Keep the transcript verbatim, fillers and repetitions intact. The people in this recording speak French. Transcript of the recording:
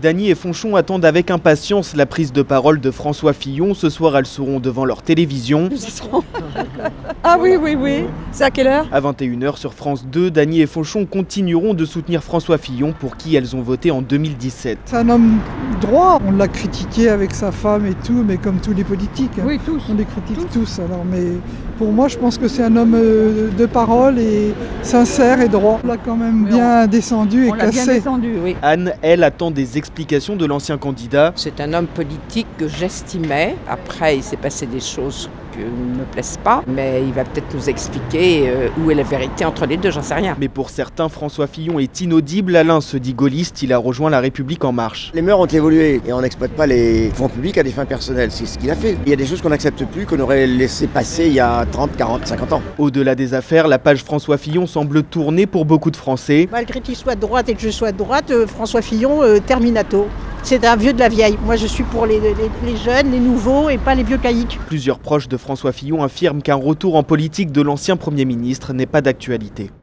Dany et Fonchon attendent avec impatience la prise de parole de François Fillon. Ce soir, elles seront devant leur télévision. Ah oui, oui, oui. C'est à quelle heure ? À vingt et une heures sur France deux, Dany et Fonchon continueront de soutenir François Fillon pour qui elles ont voté en deux mille dix-sept. C'est un homme droit. On l'a critiqué avec sa femme et tout, mais comme tous les politiques. Oui, tous. On les critique tous. tous alors, mais pour moi, je pense que c'est un homme de parole et sincère et droit. On l'a quand même bien descendu et On l'a bien cassé. descendu, oui. Anne, elle, attend des explications de l'ancien candidat. C'est un homme politique que j'estimais. Après, il s'est passé des choses qui ne me plaisent pas, mais il va peut-être nous expliquer euh, où est la vérité entre les deux, j'en sais rien. Mais pour certains, François Fillon est inaudible. Alain se dit gaulliste, il a rejoint La République En Marche. Les mœurs ont évolué et on n'exploite pas les fonds publics à des fins personnelles, c'est ce qu'il a fait. Il y a des choses qu'on n'accepte plus, qu'on aurait laissé passer il y a trente, quarante, cinquante ans. Au-delà des affaires, la page François Fillon semble tourner pour beaucoup de Français. Malgré qu'il soit de droite et que je sois de droite, euh, François Fillon, euh, terminato. C'est un vieux de la vieille. Moi, je suis pour les, les, les jeunes, les nouveaux et pas les vieux caïques. Plusieurs proches de François Fillon affirment qu'un retour en politique de l'ancien Premier ministre n'est pas d'actualité.